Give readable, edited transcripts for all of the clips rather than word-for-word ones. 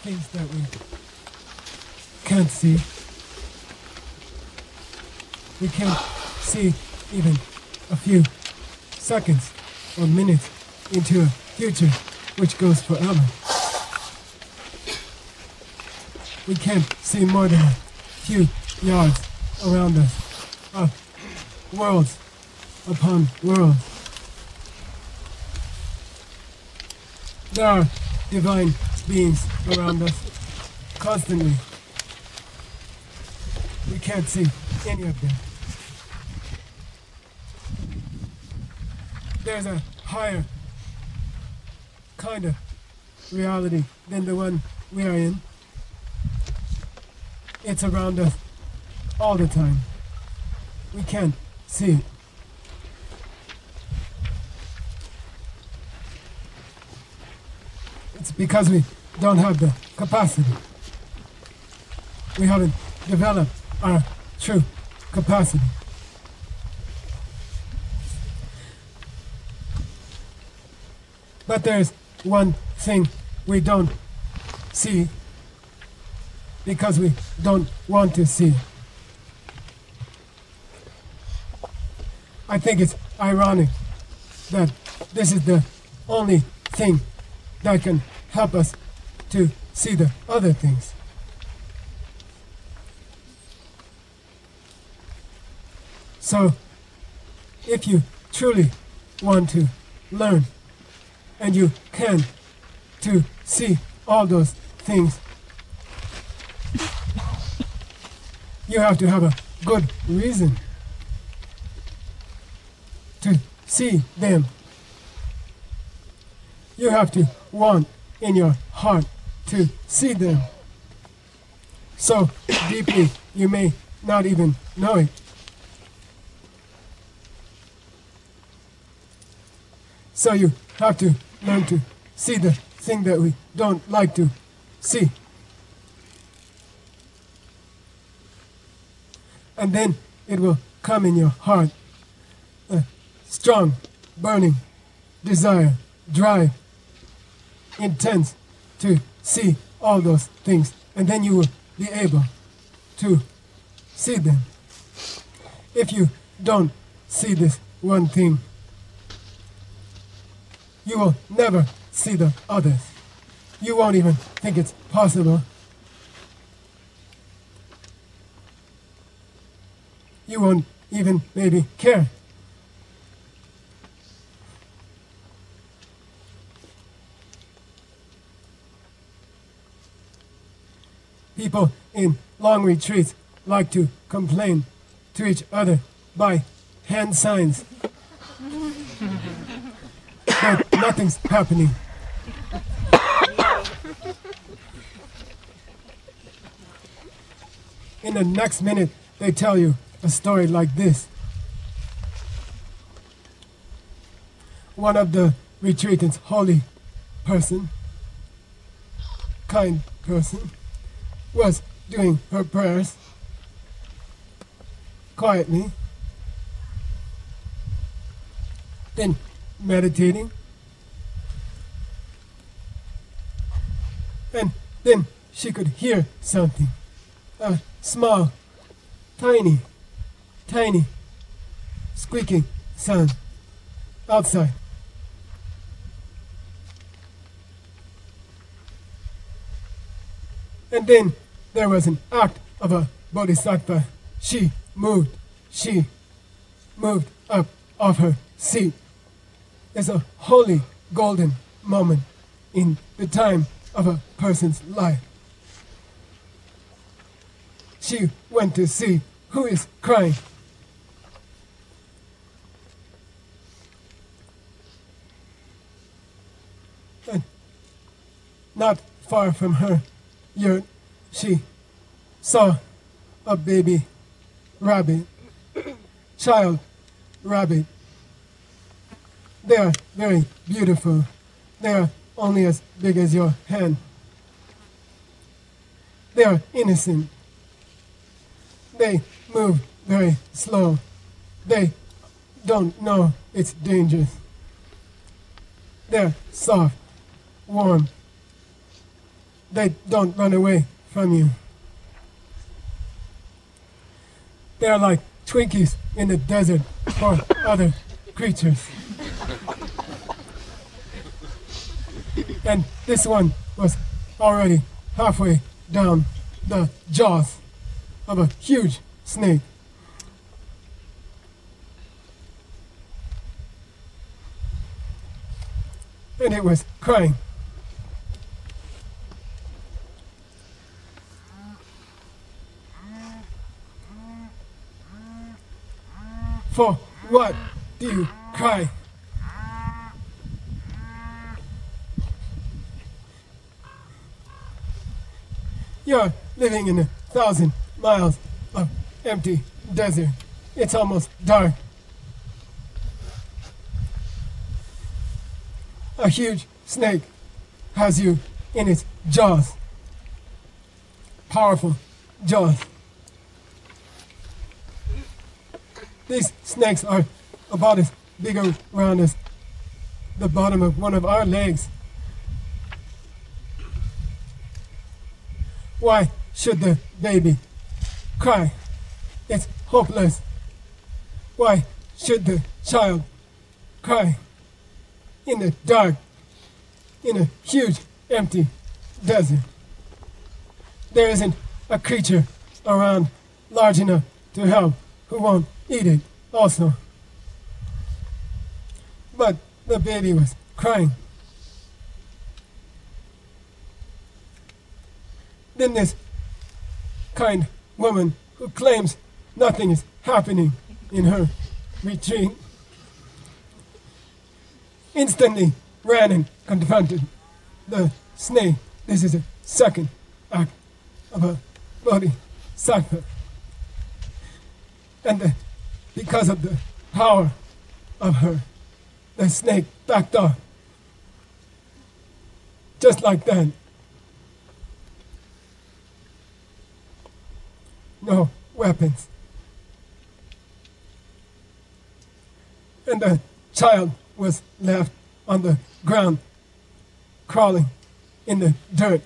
things that we can't see. We can't see even a few seconds or minutes into a future which goes forever. We can't see more than a few yards around us, of worlds upon worlds. There are divine beings around us constantly. We can't see any of them. There's a higher kind of reality than the one we are in. It's around us all the time. We can't see it. It's because we don't have the capacity. We haven't developed our true capacity. But there's one thing we don't see because we don't want to see. I think it's ironic that this is the only thing that can help us to see the other things. So, if you truly want to learn, and you can, to see all those things, you have to have a good reason to see them. You have to want in your heart to see them so deeply you may not even know it. So you have to learn to see the thing that we don't like to see. And then it will come in your heart, a strong, burning desire, drive, intense to see all those things. And then you will be able to see them. If you don't see this one thing, you will never see the others. You won't even think it's possible. You won't even maybe care. People in long retreats like to complain to each other by hand signs. But nothing's happening. In the next minute, they tell you a story like this. One of the retreatants, holy person, kind person, was doing her prayers quietly, then meditating, and then she could hear something, a small, tiny squeaking sound outside. And then there was an act of a bodhisattva. She moved up off her seat. It's a holy golden moment in the time of a person's life. She went to see who is crying. And not far from her yurt, she saw a baby rabbit, child rabbit. They are very beautiful. They are only as big as your hand. They are innocent. They move very slow. They don't know it's dangerous. They're soft, warm. they don't run away from you. They're like Twinkies in the desert for other creatures. And this one was already halfway down the jaws of a huge snake. And it was crying. For what do you cry? You're living in 1,000 miles of empty desert. It's almost dark. A huge snake has you in its jaws. Powerful jaws. These snakes are about as big around as the bottom of one of our legs. Why should the baby cry? It's hopeless. Why should the child cry? In the dark, in a huge empty desert. There isn't a creature around large enough to help who won't eat it also. But the baby was crying. Then this kind woman who claims nothing is happening in her retreat instantly ran and confronted the snake. This is a second act of a bodhisattva. And because of the power of her, the snake backed off. Just like that. No weapons. And the child was left on the ground, crawling in the dirt.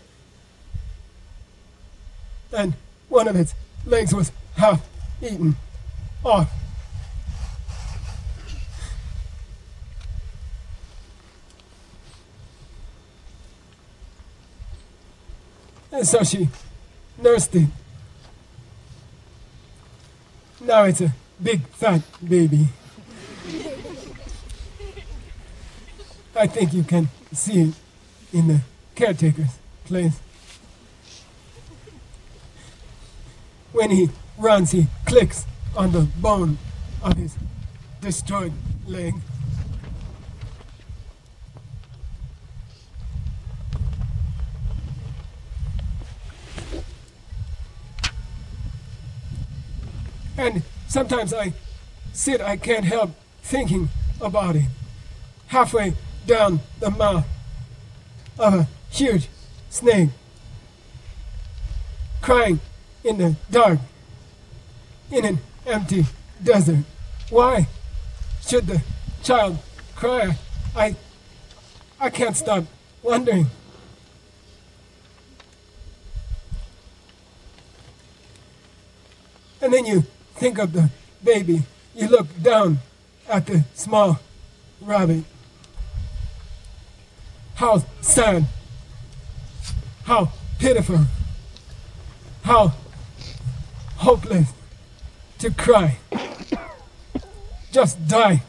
And one of its legs was half eaten off. And so she nursed it. Now it's a big fat baby. I think you can see it in the caretaker's place. When he runs, he clicks on the bone of his destroyed leg. And sometimes I can't help thinking about it. Halfway down the mouth of a huge snake, crying in the dark, in an empty desert. Why should the child cry? I can't stop wondering. And then you think of the baby. You look down at the small rabbit. How sad, how pitiful, how hopeless to cry. Just die.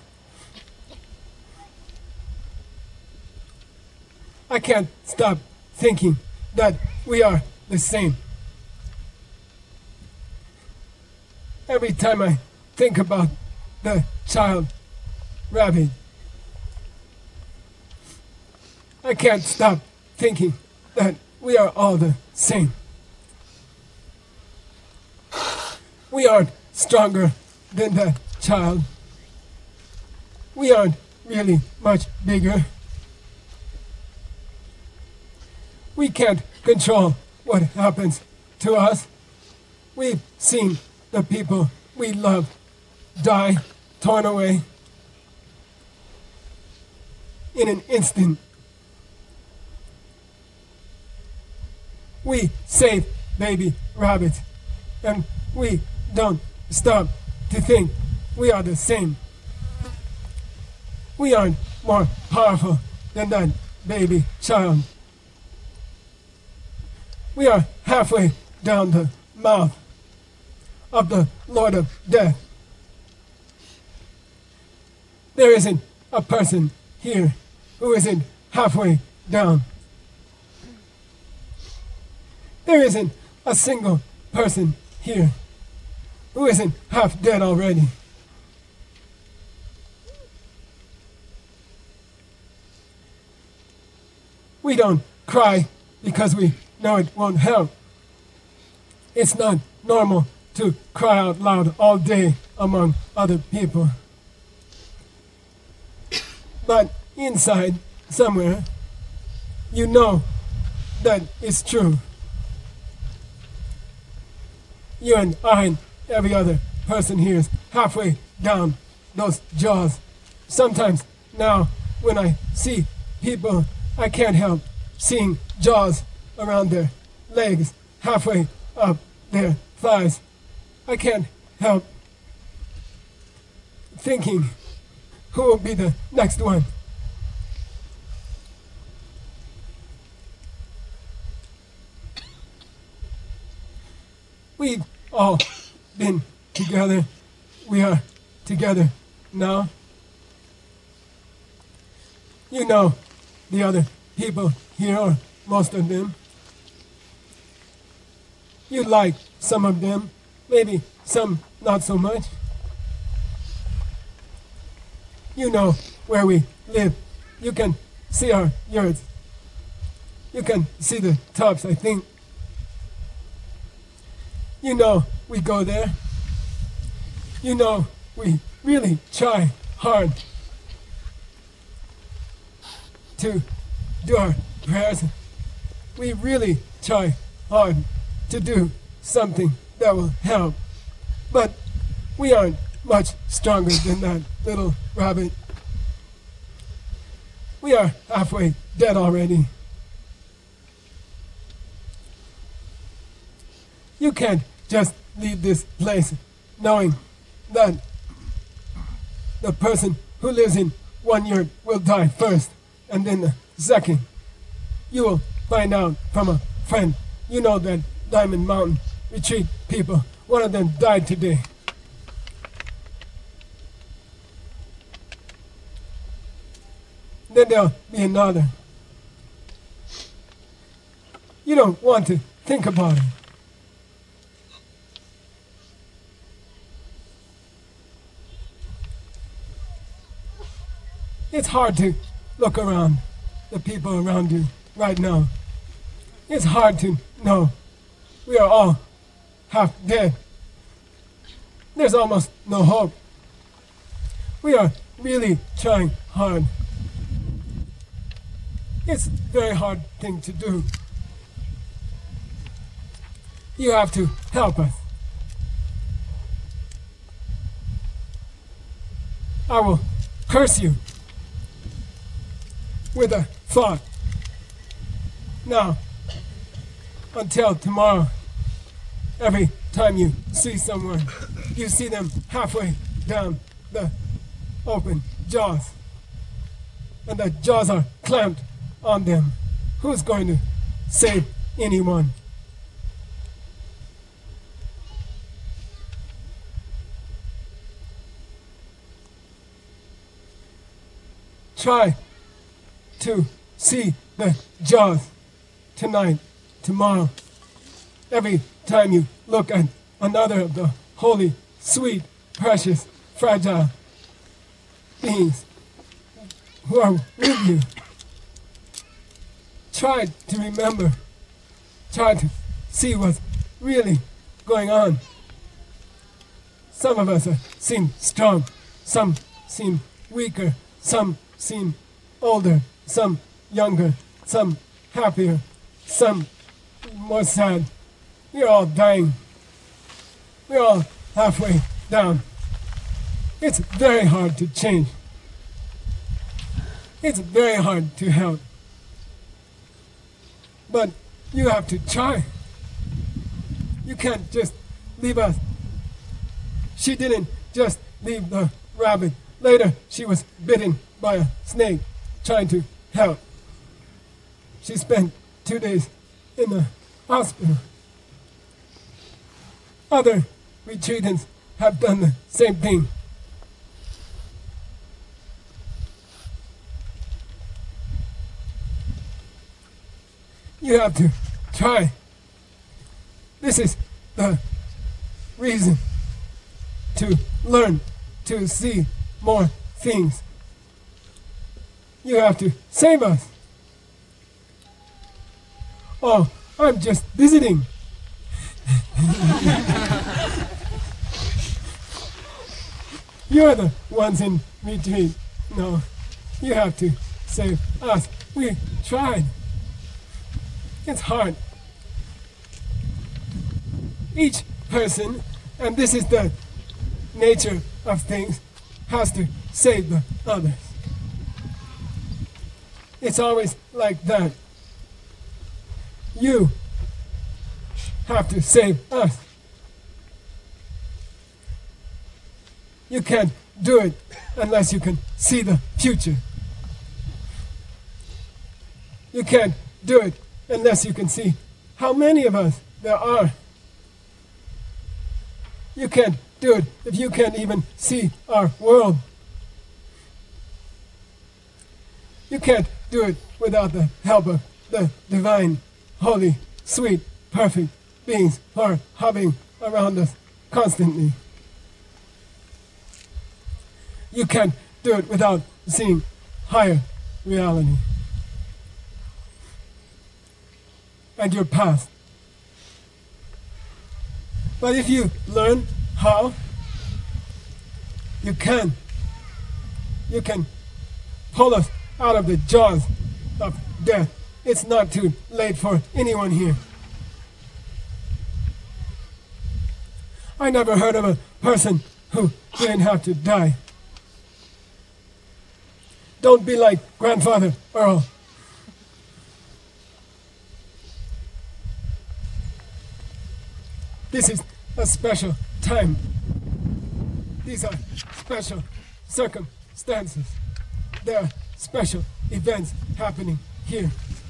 I can't stop thinking that we are the same. Every time I think about the child rabbit, I can't stop thinking that we are all the same. We aren't stronger than that child. We aren't really much bigger. We can't control what happens to us. We've seen the people we love die, torn away in an instant. We save baby rabbits, and we don't stop to think we are the same. We aren't more powerful than that baby child. We are halfway down the mouth of the Lord of Death. There isn't a person here who isn't halfway down. There isn't a single person here who isn't half dead already. We don't cry because we know it won't help. It's not normal to cry out loud all day among other people. But inside, somewhere, you know that it's true. You and I and every other person here is halfway down those jaws. Sometimes now, when I see people, I can't help seeing jaws around their legs, halfway up their thighs. I can't help thinking, who will be the next one? We've all been together. We are together now. You know the other people here, or most of them. You like some of them, maybe some not so much. You know where we live. You can see our yards. You can see the tops, I think. You know we go there. You know we really try hard to do our prayers. We really try hard to do something that will help. But we aren't much stronger than that little rabbit. We are halfway dead already. You can't just leave this place knowing that the person who lives in one yard will die first, and then the second. You will find out from a friend. You know that Diamond Mountain retreat people, one of them died today. Then there'll be another. You don't want to think about it. It's hard to look around the people around you right now. It's hard to know we are all half dead. There's almost no hope. We are really trying hard. It's a very hard thing to do. You have to help us. I will curse you with a thought. Now, until tomorrow, every time you see someone, you see them halfway down the open jaws, and the jaws are clamped on them. Who's going to save anyone? Try to see the jaws tonight, tomorrow. Every time you look at another of the holy, sweet, precious, fragile beings who are with you, try to remember, try to see what's really going on. Some of us seem strong, some seem weaker, some seem older, some younger, some happier, some more sad. We're all dying. We're all halfway down. It's very hard to change. It's very hard to help. But You have to try. You can't just leave us. She didn't just leave the rabbit. Later, she was bitten by a snake trying to help. She spent 2 days in the hospital. Other retreatants have done the same thing. You have to try. This is the reason to learn to see more things. You have to save us. Oh, I'm just visiting. You're the ones in retreat. No, you have to save us. We tried. It's hard. Each person, and this is the nature of things, has to save the others. It's always like that. You have to save us. You can't do it unless you can see the future. You can't do it unless you can see how many of us there are. You can't do it if you can't even see our world. You can't do it without the help of the divine, holy, sweet, perfect beings who are hovering around us constantly. You can't do it without seeing higher reality and your past. But if you learn how, you can pull us out of the jaws of death. It's not too late for anyone here. I never heard of a person who didn't have to die. Don't be like Grandfather Earl. This is a special time. These are special circumstances. There are special events happening here.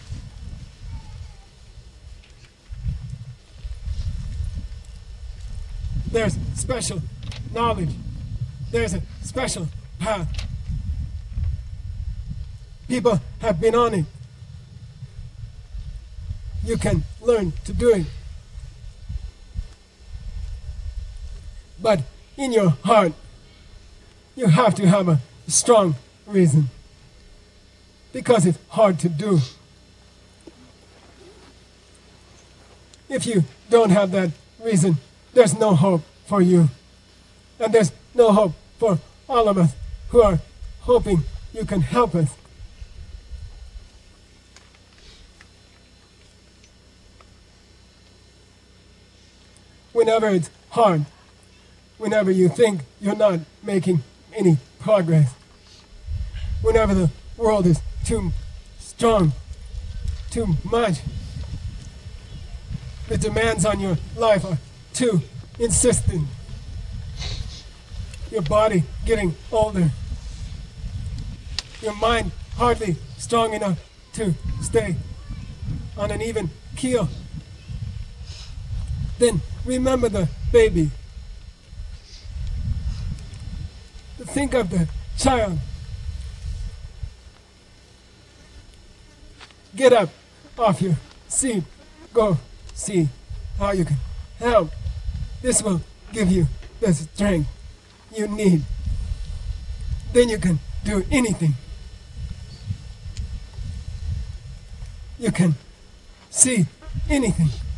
There's special knowledge. There's a special path. People have been on it. You can learn to do it. But in your heart, you have to have a strong reason. Because it's hard to do. If you don't have that reason, there's no hope for you. And there's no hope for all of us who are hoping you can help us. Whenever it's hard, whenever you think you're not making any progress, whenever the world is too strong, too much, the demands on your life are too insistent, your body getting older, your mind hardly strong enough to stay on an even keel, then remember the baby. Think of the child. Get up off your seat. Go see how you can help. This will give you the strength you need. Then you can do anything. You can see anything.